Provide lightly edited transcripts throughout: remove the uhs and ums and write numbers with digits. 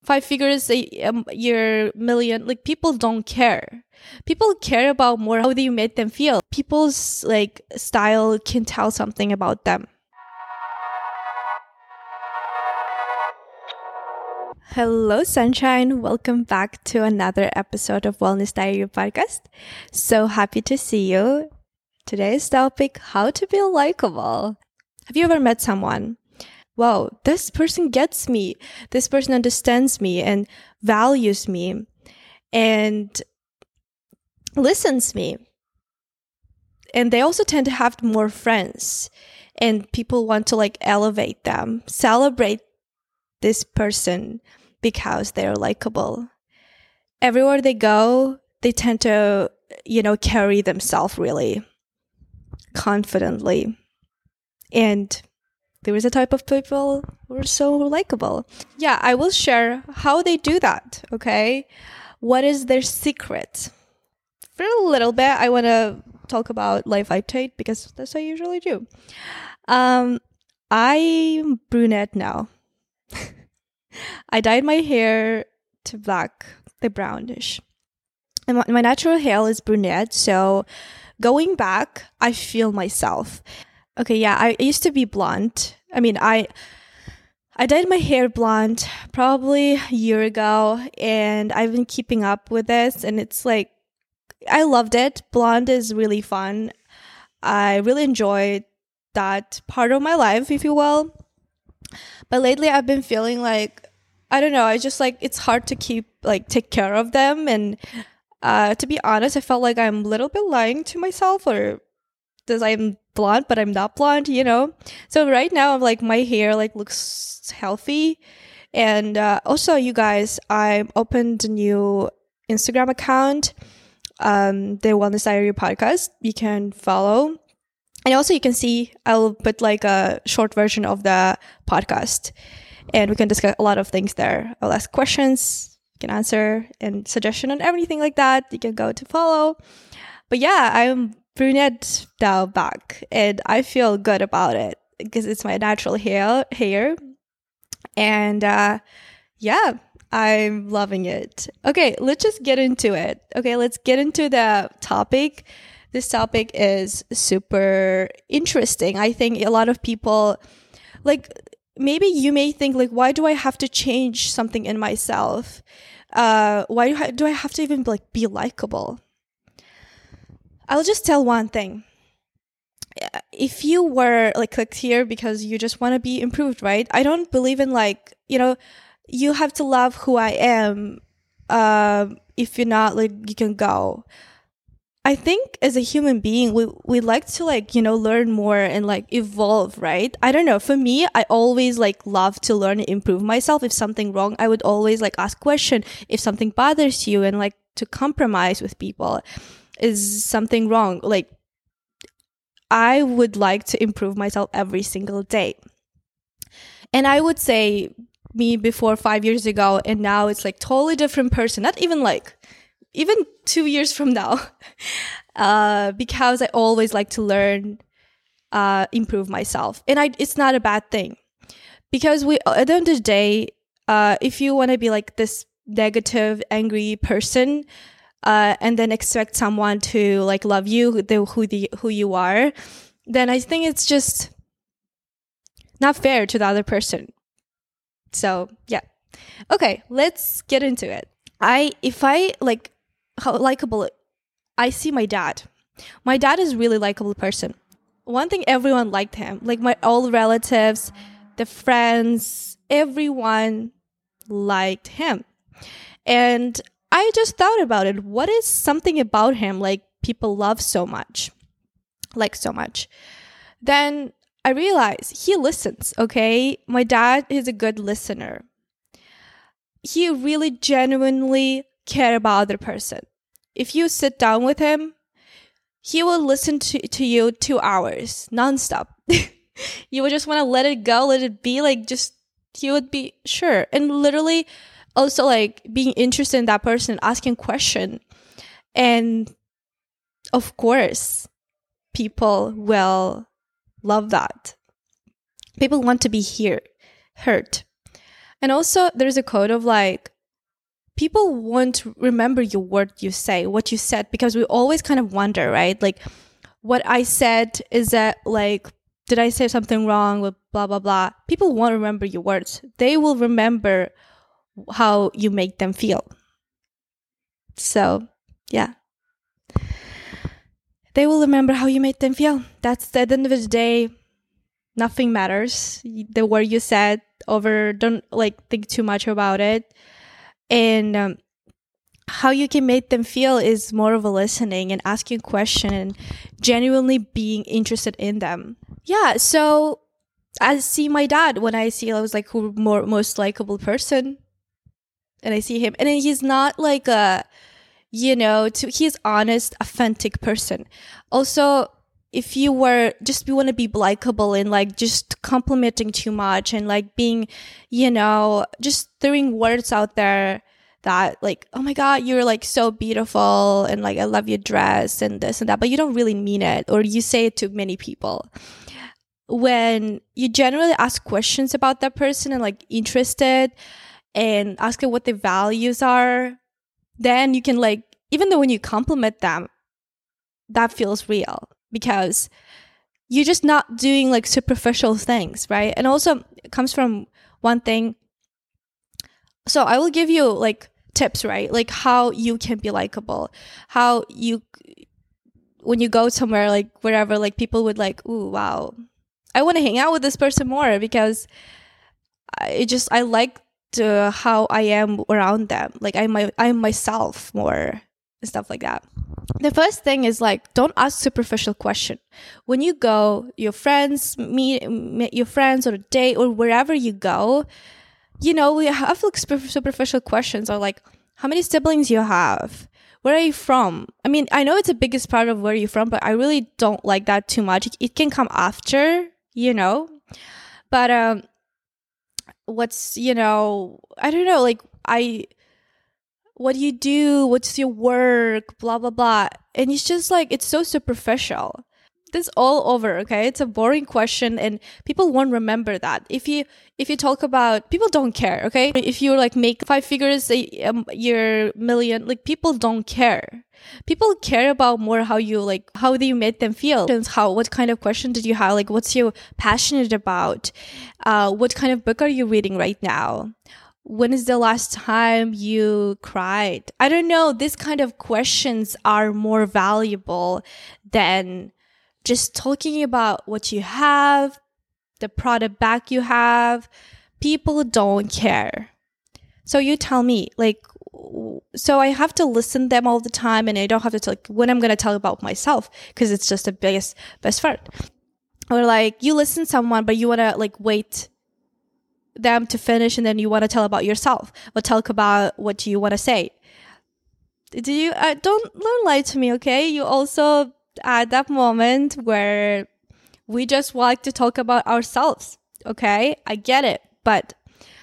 five figures a year, million, like people don't care. People care about more how you make them feel. People's like style can tell something about them. Hello, sunshine. Welcome back to another episode of Wellness Diary Podcast. So happy to see you. Today's topic, how to be likable. Have you ever met someone? Wow, this person gets me. This person understands me and values me and listens me. And they also tend to have more friends, and people want to like elevate them, celebrate this person because they're likable. Everywhere they go, they tend to, carry themselves really confidently. And there is a type of people who are so likable. Yeah, I will share how they do that, okay? What is their secret? For a little bit, I want to talk about life I take because that's what I usually do. I'm brunette now. I dyed my hair to black, the brownish. And my natural hair is brunette, so going back, I feel myself. Okay, yeah, I used to be blonde. I mean, I dyed my hair blonde probably a year ago, and I've been keeping up with this, and it's like, I loved it. Blonde is really fun. I really enjoyed that part of my life, if you will. But lately I've been feeling like, I don't know, I just like, it's hard to take care of them. And to be honest, I felt like I'm a little bit lying to myself, or because I'm blonde, but I'm not blonde, So right now, I'm like, my hair like looks healthy. And also, you guys, I opened a new Instagram account, the Wellness Diary Podcast. You can follow. And also you can see, I'll put like a short version of the podcast, and we can discuss a lot of things there. I'll ask questions, you can answer, and suggestion and everything like that. You can go to follow. But yeah, I'm brunette now back, and I feel good about it because it's my natural hair. And yeah, I'm loving it. Okay, let's just get into it. Okay, let's get into the topic. This topic is super interesting. I think a lot of people, like, maybe you may think, like, why do I have to change something in myself? Why do I have to even, like, be likable? I'll just tell one thing. If you were, like, clicked here because you just want to be improved, right? I don't believe in, like, you have to love who I am. If you're not, like, you can go. I think as a human being, we like to like, learn more and like evolve, right? I don't know. For me, I always like love to learn and improve myself. If something wrong, I would always like ask question. If something bothers you, and like to compromise with people, is something wrong? Like, I would like to improve myself every single day. And I would say me before 5 years ago, and now it's like totally different person. Not even like, even 2 years from now, because I always like to learn, improve myself. And it's not a bad thing, because at the end of the day, if you want to be like this negative, angry person, and then expect someone to like love you, who you are, then I think it's just not fair to the other person. So yeah. Okay, let's get into it. How likable, I see my dad. My dad is a really likable person. One thing, everyone liked him. Like all relatives, the friends, everyone liked him. And I just thought about it. What is something about him like people love so much? Like so much. Then I realized he listens, okay? My dad is a good listener. He really genuinely care about other person. If you sit down with him, he will listen to you 2 hours nonstop. You would just want to let it go, let it be, like just he would be sure. And literally also like being interested in that person, asking question. And of course, people will love that. People want to be heard. And also there's a quote of like, people won't remember your word you say, what you said, because we always kind of wonder, right? Like, what I said, is that like, did I say something wrong with blah, blah, blah? People won't remember your words. They will remember how you make them feel. So, yeah. They will remember how you made them feel. That's at the end of the day, nothing matters. The word you said over, don't like think too much about it. And how you can make them feel is more of a listening and asking a question and genuinely being interested in them. Yeah, so I see my dad when I was like who most likable person, and I see him, and he's not like a, he's honest, authentic person. Also, if you want to be likable and like just complimenting too much and like being, just throwing words out there that like, oh my God, you're like so beautiful and like, I love your dress and this and that, but you don't really mean it, or you say it to many people. When you generally ask questions about that person and like interested and ask what their values are, then you can like, even though when you compliment them, that feels real because you're just not doing like superficial things, right? And also it comes from one thing. So I will give you like tips, right? Like how you can be likable, how you, when you go somewhere, like wherever, like people would like, ooh, wow, I want to hang out with this person more because I like how I am around them. Like I'm myself more and stuff like that. The first thing is like, don't ask superficial question. When you go, your friends meet your friends or a date or wherever you go, we have like superficial questions or like, how many siblings you have? Where are you from? I mean, I know it's the biggest part of where you're from, but I really don't like that too much. It can come after, but what's, I don't know, like what do you do? What's your work? Blah, blah, blah. And it's just like, it's so superficial. This all over, okay? It's a boring question and people won't remember that. If you talk about, people don't care, okay? If you like make 5 figures a year, million, like people don't care. People care about more how you made them feel. What kind of question did you have? Like, what's you passionate about? What kind of book are you reading right now? When is the last time you cried? I don't know. These kind of questions are more valuable than just talking about what you have, the product bag you have. People don't care. So you tell me, like, so I have to listen to them all the time, and I don't have to when I'm going to tell about myself, because it's just the best part. Or like, you listen to someone, but you want to like wait them to finish, and then you want to tell about yourself or talk about what you want to say. Don't lie to me, okay? You also at that moment where we just like to talk about ourselves, okay? I get it, but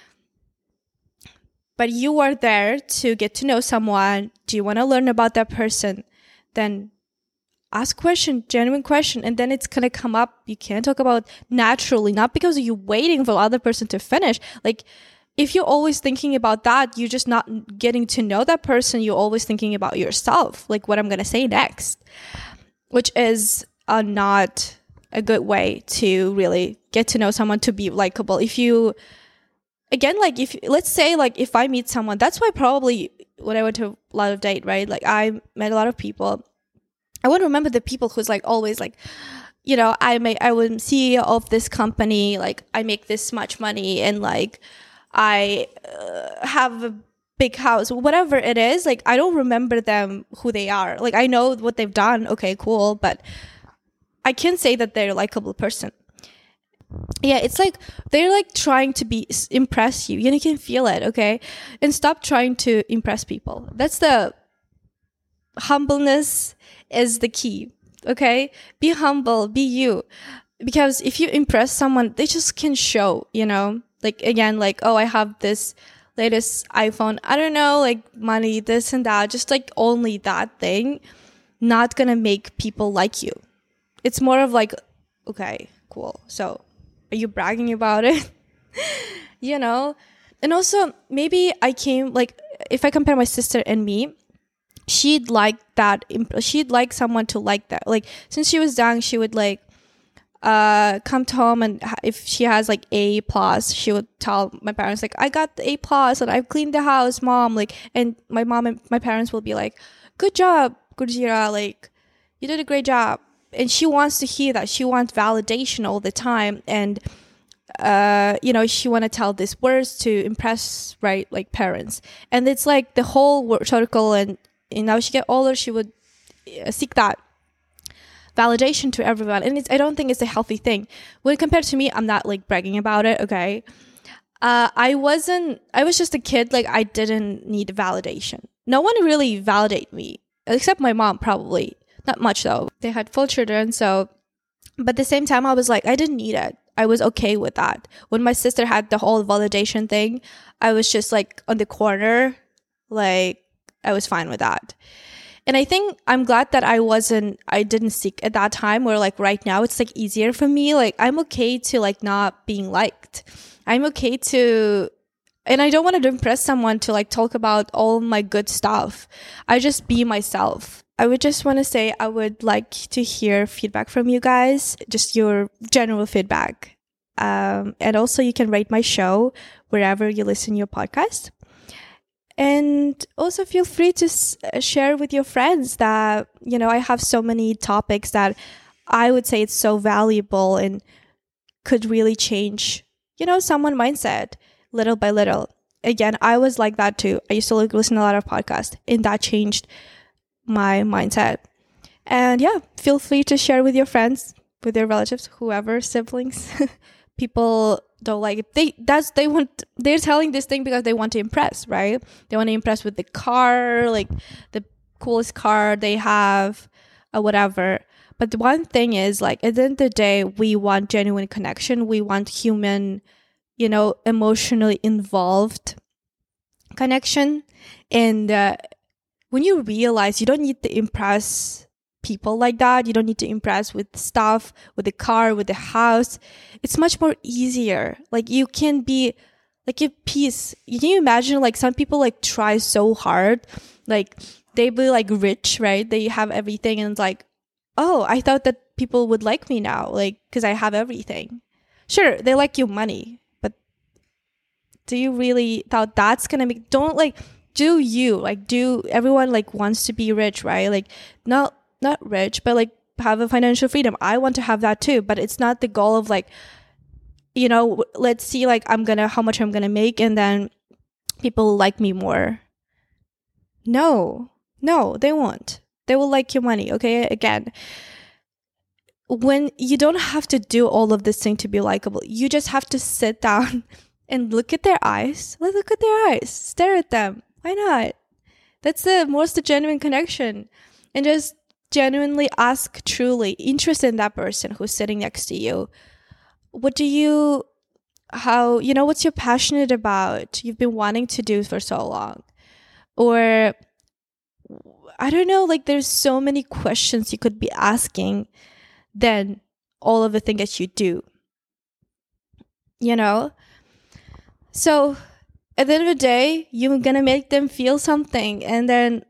you are there to get to know someone. Do you want to learn about that person? Then ask question, genuine question, and then it's gonna come up. You can't talk about naturally, not because you're waiting for the other person to finish. Like, if you're always thinking about that, you're just not getting to know that person. You're always thinking about yourself, like what I'm gonna say next, which is not a good way to really get to know someone, to be likable. If you, again, like let's say like if I meet someone, that's why probably when I went to a lot of date, right? Like I met a lot of people. I would remember the people who's like always like, I'm CEO of this company, like I make this much money, and like I have a big house, whatever it is. Like I don't remember them, who they are. Like I know what they've done. Okay, cool. But I can't say that they're a likable person. Yeah, it's like they're like trying to impress you. You can feel it, okay? And stop trying to impress people. That's the humbleness is the key, okay? Be humble, be you. Because if you impress someone, they just can show, like again, like, oh, I have this latest iPhone, I don't know, like money, this and that, just like only that thing, not gonna make people like you. It's more of like, okay, cool. So are you bragging about it? And also maybe I came like, if I compare my sister and me, she'd like that. She'd like someone to like that. Like since she was young, she would like come to home, and if she has like A plus, she would tell my parents like, I got the A plus and I've cleaned the house, mom. Like, and my mom and my parents will be like, good job, Gurjira, like you did a great job. And she wants to hear that. She wants validation all the time. And she want to tell these words to impress, right, like parents. And it's like the whole circle. And now she get older, she would seek that validation to everyone. And I don't think it's a healthy thing. When compared to me, I'm not like bragging about it, okay? I was just a kid. Like I didn't need validation. No one really validated me, except my mom, probably. Not much though. They had 4 children, so, but at the same time, I was like, I didn't need it. I was okay with that. When my sister had the whole validation thing, I was just like on the corner, like I was fine with that. And I think I'm glad that I didn't seek at that time, where like right now it's like easier for me. Like I'm okay to like not being liked. I'm okay to, and I don't want to impress someone to like talk about all my good stuff. I just be myself. I would just want to say I would like to hear feedback from you guys, just your general feedback. And also you can rate my show wherever you listen to your podcast. And also feel free to share with your friends that, I have so many topics that I would say it's so valuable and could really change, someone's mindset little by little. Again, I was like that too. I used to listen to a lot of podcasts, and that changed my mindset. And yeah, feel free to share with your friends, with your relatives, whoever, siblings. People don't like it. They're telling this thing because they want to impress, right? They want to impress with the car, like the coolest car they have, or whatever. But the one thing is, like, at the end of the day, we want genuine connection. We want human, emotionally involved connection. And when you realize you don't need to impress people like that, you don't need to impress with stuff, with the car, with the house, it's much more easier. Like you can be like at peace. Can you imagine, like, some people like try so hard, like they be like rich, right? They have everything, and it's like, oh, I thought that people would like me now, like, because I have everything. Sure, they like your money, but do you really thought that's gonna make, don't like, do everyone like wants to be rich, right? Like not rich, but like have a financial freedom. I want to have that too, but it's not the goal of like, let's see, like how much I'm gonna make, and then people like me more. No, they won't. They will like your money. Okay. Again, when you don't have to do all of this thing to be likable, you just have to sit down and look at their eyes. Look at their eyes. Stare at them. Why not? That's the most genuine connection. And just genuinely ask, truly interested in that person who's sitting next to you. What's you're passionate about, you've been wanting to do for so long. Or I don't know, like there's so many questions you could be asking than all of the things that you do. So at the end of the day, you're gonna make them feel something, and then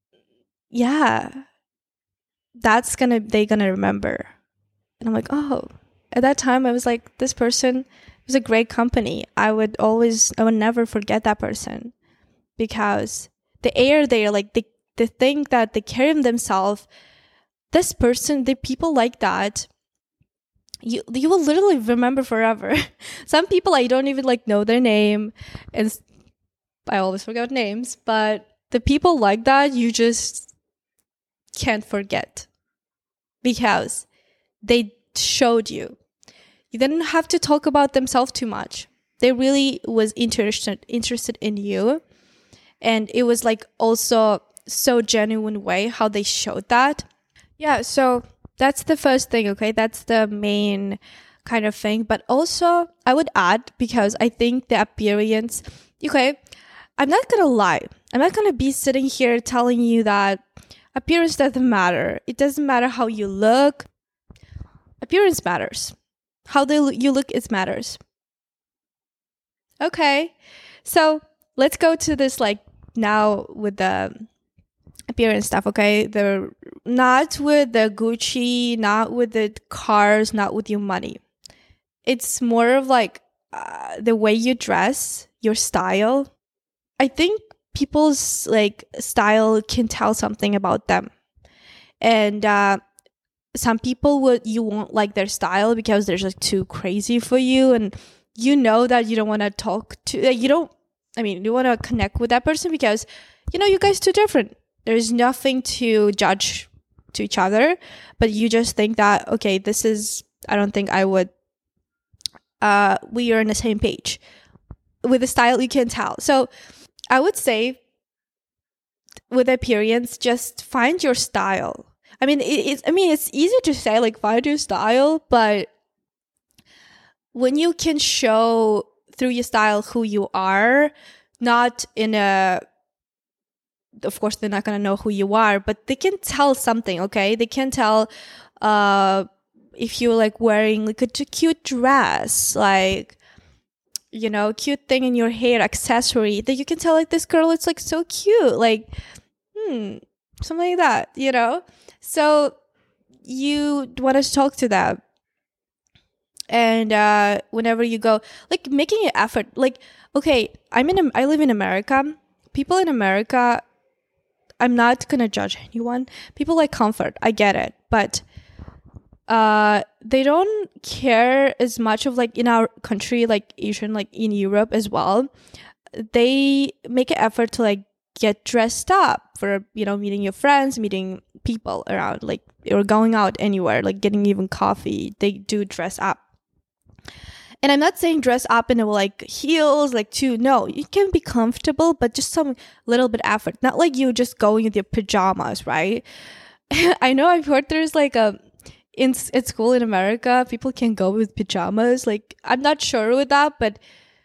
they're gonna remember. And I'm like, oh, at that time I was like, this person was a great company. I would never forget that person, because the air there, like the thing that they carry themselves, this person, the people like that, you will literally remember forever. Some people I don't even like know their name, and I always forget names, but the people like that, you just can't forget, because they showed you. You didn't have to talk about themselves too much. They really was interested in you. And it was like also so genuine way how they showed that. Yeah, so that's the first thing, okay? That's the main kind of thing. But also, I would add, because I think the appearance, okay, I'm not gonna lie. I'm not gonna be sitting here telling you that appearance doesn't matter. It doesn't matter how you look. Appearance matters. How you look, it matters. Okay, So let's go to this, like, now with the appearance stuff, okay? They're not with the Gucci, not with the cars, not with your money. It's more of like the way you dress, your style. I think people's like style can tell something about them. And some people you won't like their style because they're just too crazy for you, and you know that you don't want to talk to you want to connect with that person because you guys too different. There's nothing to judge to each other, but you just think that, okay, I don't think I would we are on the same page. With the style, you can tell. So I would say with appearance, just find your style. I mean, it's easy to say, like, find your style, but when you can show through your style who you are, not in a, of course, they're not going to know who you are, but they can tell something, okay? They can tell if you're, like, wearing, like, a cute dress, like, cute thing in your hair, accessory, that you can tell, like, this girl is, like, so cute, like, something like that, So you want to talk to them. And whenever you go, like, making an effort, like, okay, I live in America. People in America, I'm not gonna judge anyone. People like comfort, I get it, but they don't care as much of, like, in our country, like Asian, like in Europe as well. They make an effort to, like, get dressed up for, meeting your friends, meeting people around, like, or going out anywhere, like getting even coffee. They do dress up. And I'm not saying dress up in, like, heels, like, no, you can be comfortable, but just some little bit effort. Not like you just going with your pajamas, right? I know I've heard there's, like, in school in America, people can go with pajamas. Like, I'm not sure with that, but,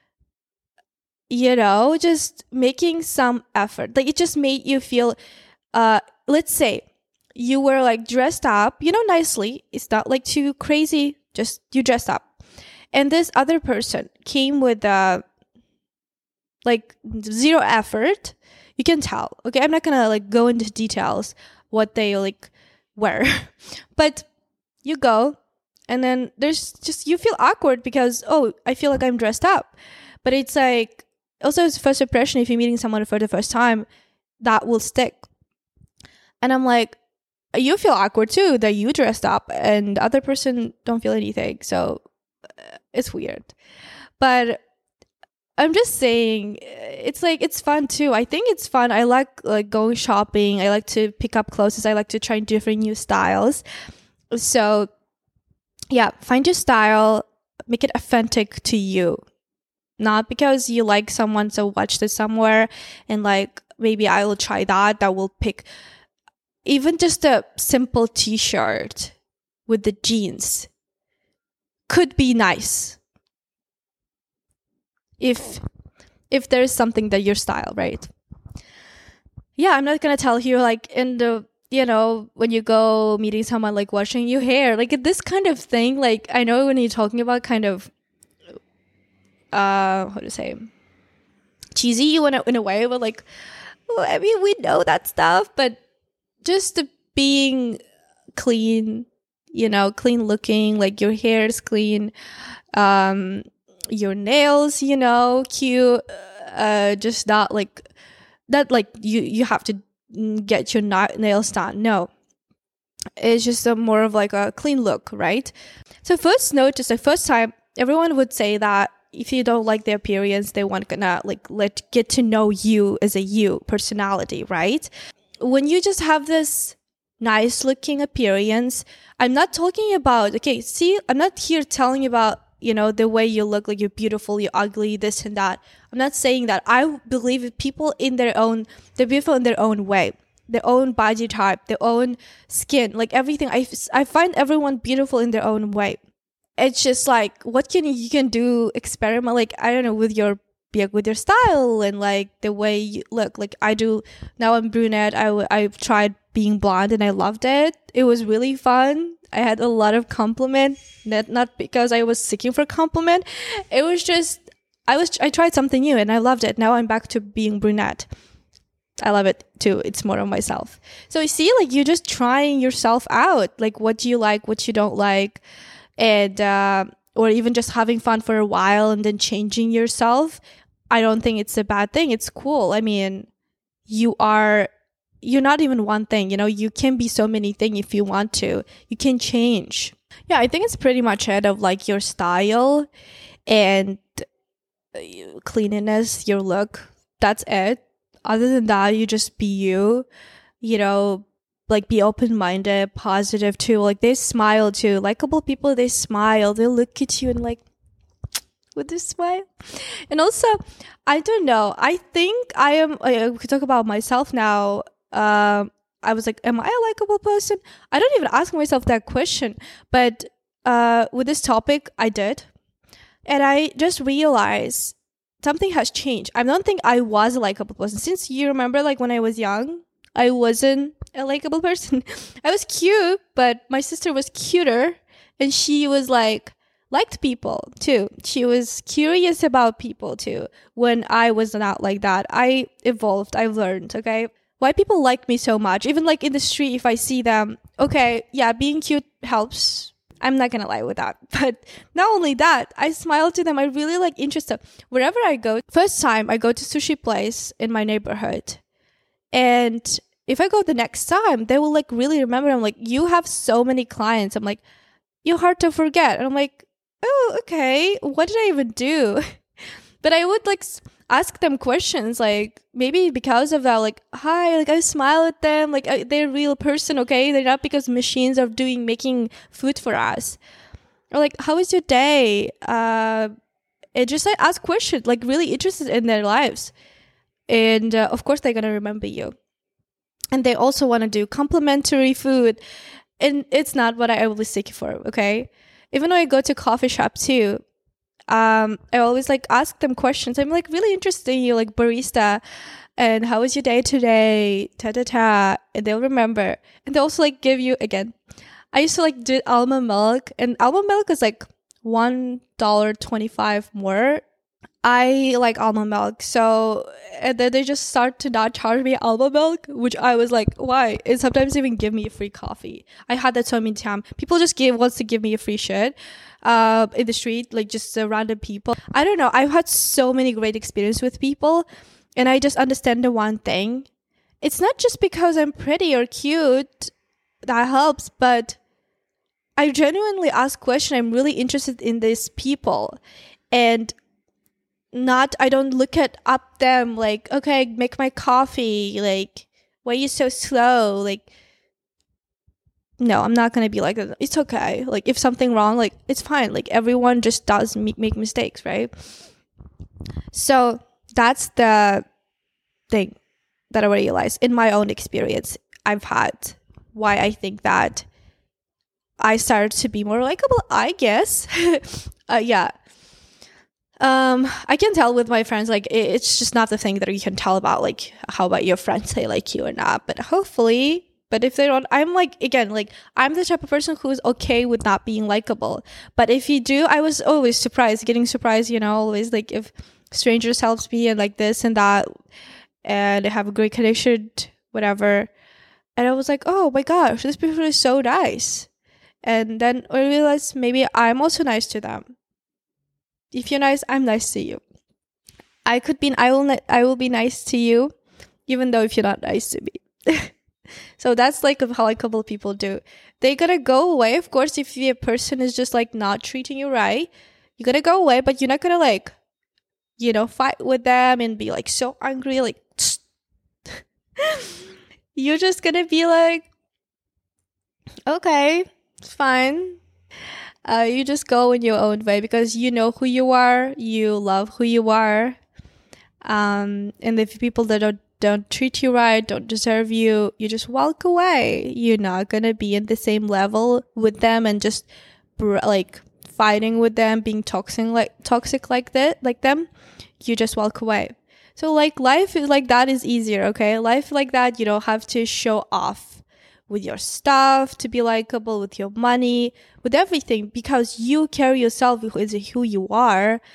just making some effort. Like, it just made you feel, let's say you were, like, dressed up, nicely. It's not, like, too crazy. Just you dressed up. And this other person came with, like, zero effort. You can tell. Okay, I'm not going to, like, go into details what they, like, wear. But you go, and then there's just, you feel awkward because, oh, I feel like I'm dressed up. But it's like, also it's first impression. If you're meeting someone for the first time, that will stick. And I'm like, you feel awkward too that you dressed up and the other person don't feel anything. So it's weird. But I'm just saying, it's like, it's fun too. I think it's fun. I like going shopping. I like to pick up clothes. I like to try different new styles. So yeah, find your style, make it authentic to you. Not because you like someone, so watch this somewhere and, like, maybe I will try that. That will pick even just a simple t-shirt with the jeans could be nice. If there's something that your style, right? Yeah, I'm not gonna tell you, like, in the, when you go meeting someone, like, washing your hair, like, this kind of thing. Like, I know when you're talking about kind of, how to say, cheesy in a way, but, like, well, I mean, we know that stuff, but just being clean, clean looking, like, your hair is clean, your nails, cute, just not like that, like, you have to get your nails done. No, it's just more of, like, a clean look, right? So first time, everyone would say that if you don't like their appearance, they want gonna, like, get to know you as a you personality, right? When you just have this nice looking appearance, I'm not talking about, okay, see, I'm not here telling you about, the way you look, like, you're beautiful, you're ugly, this and that. I'm not saying that. I believe people they're beautiful in their own way, their own body type, their own skin, like, everything. I find everyone beautiful in their own way. It's just like, what you can do, experiment, like, I don't know, with your style and, like, the way you look. Like, I do now, I'm brunette. I've tried being blonde and I loved it. It was really fun. I had a lot of compliment, not because I was seeking for compliment. It was just, I tried something new and I loved it. Now I'm back to being brunette. I love it too. It's more of myself. So you see, like, you're just trying yourself out. Like, what do you like, what you don't like, and or even just having fun for a while and then changing yourself. I don't think it's a bad thing. It's cool. I mean, you're not even one thing, you know. You can be so many things if you want to. You can change. Yeah, I think it's pretty much it of like your style and cleanliness, your look. That's it. Other than that, you just be you know, like be open-minded, positive too. Like they smile too. Likeable people, they smile. They look at you and like, with this smile. And also, I don't know. I think I could talk about myself now. I was like, am I a likable person? I don't even ask myself that question. But with this topic, I did. And I just realized something has changed. I don't think I was a likable person. Since you remember, like when I was young, I wasn't a likable person. I was cute, but my sister was cuter. And she was like, liked people too. She was curious about people too. When I was not like that, I evolved. I learned, okay? Why people like me so much. Even like in the street, if I see them, okay, yeah, being cute helps. I'm not gonna lie with that. But not only that, I smile to them. I really like interested. Wherever I go, first time I go to sushi place in my neighborhood. And if I go the next time, they will like really remember. I'm like, you have so many clients. I'm like, you're hard to forget. And I'm like, oh, okay. What did I even do? But I would like ask them questions, like maybe because of that, like, hi, like I smile at them, like they're a real person, okay? They're not because machines are making food for us. Or like, how is your day? It just like ask questions, like really interested in their lives. And of course they're gonna remember you. And they also want to do complimentary food. And it's not what I always seek for, okay? Even when I go to coffee shop too, I always like ask them questions. I'm like really interested in you, like barista, and how was your day today? Ta ta ta, and they'll remember. And they also like give you again. I used to like do almond milk, and almond milk is like $1.25 more. I like almond milk, so and then they just start to not charge me almond milk, which I was like, why? And sometimes even give me a free coffee. I had that so many times. People just wants to give me a free shit in the street, like just random people. I don't know. I've had so many great experiences with people, and I just understand the one thing. It's not just because I'm pretty or cute that helps, but I genuinely ask questions. I'm really interested in these people, and I don't look up them like, okay, make my coffee, like, why are you so slow? Like, no, I'm not gonna be like that. It's okay. Like, if something wrong, like, it's fine. Like, everyone just does make mistakes, right? So that's the thing that I realized in my own experience I've had, why I think that I started to be more likable, I guess. Yeah. I can tell with my friends, like, it's just not the thing that you can tell about, like, how about your friends say like you or not, but hopefully, but if they don't, I'm like, again, like, I'm the type of person who's okay with not being likable. But if you do, I was always getting surprised, you know, always like if strangers helps me and like this and that, and I have a great connection, whatever. And I was like, oh my gosh, this person is so nice. And then I realized maybe I'm also nice to them. If you're nice, I'm nice to you. I will be nice to you, even though if you're not nice to me. So that's like how likable people do. They gotta go away. Of course, if a person is just like not treating you right, you gotta go away, but you're not gonna like, you know, fight with them and be like so angry, like you're just gonna be like, okay, it's fine. You just go in your own way because you know who you are, you love who you are, and if people that don't treat you right, don't deserve you, you just walk away. You're not gonna be in the same level with them and just like fighting with them, being toxic like them. You just walk away. So like life is like that is easier, okay? Life like that, you don't have to show off with your stuff to be likable, with your money, with everything, because you carry yourself as who you are.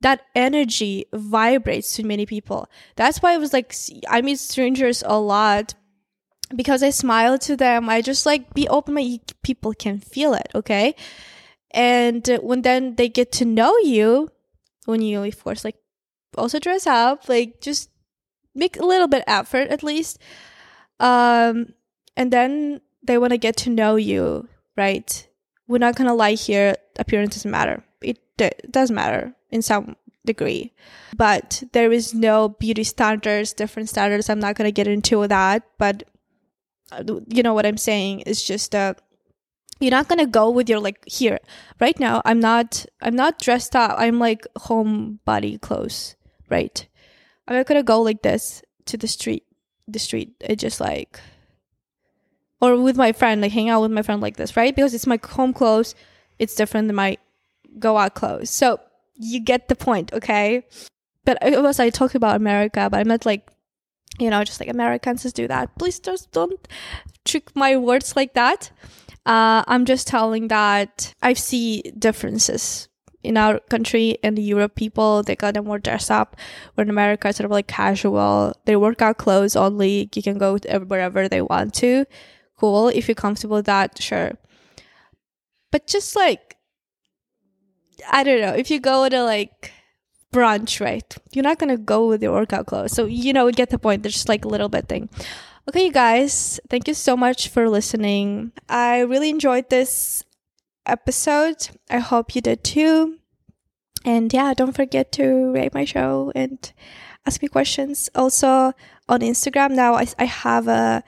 that energy vibrates to many people. That's why I was like, I meet strangers a lot because I smile to them. I just like be open. People can feel it, okay? And when then they get to know you, when you, of course, like also dress up, like just make a little bit effort at least. And then they want to get to know you, right? We're not going to lie here. Appearance doesn't matter. It does matter in some degree, but there is no beauty standards, different standards. I'm not going to get into that, but you know what I'm saying? It's just you're not gonna go with your like here right now. I'm not dressed up. I'm like homebody clothes, right? I'm not gonna go like this to the street. It just like, or with my friend, like hang out with my friend like this, right? Because it's my home clothes. It's different than my go out clothes. So you get the point, okay? But I talked about America, but I meant like, you know, just like Americans just do that. Please just don't trick my words like that. I'm just telling that I see differences in our country and the Europe people. They kind of more dress up. Where in America, it's sort of like casual. They work out clothes only. You can go wherever they want to. Cool. If you're comfortable with that, sure. But just like, I don't know, if you go to like brunch, right? You're not going to go with your workout clothes. So, you know, we get the point. There's just like a little bit thing. Okay, you guys, thank you so much for listening. I really enjoyed this episode. I hope you did too. And yeah, don't forget to rate my show and ask me questions. Also on Instagram now, I have a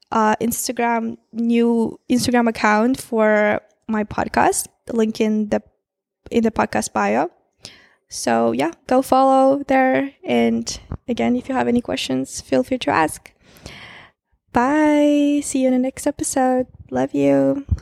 new Instagram account for my podcast. The link in the podcast bio. So yeah, go follow there. And again, if you have any questions, feel free to ask. Bye. See you in the next episode. Love you.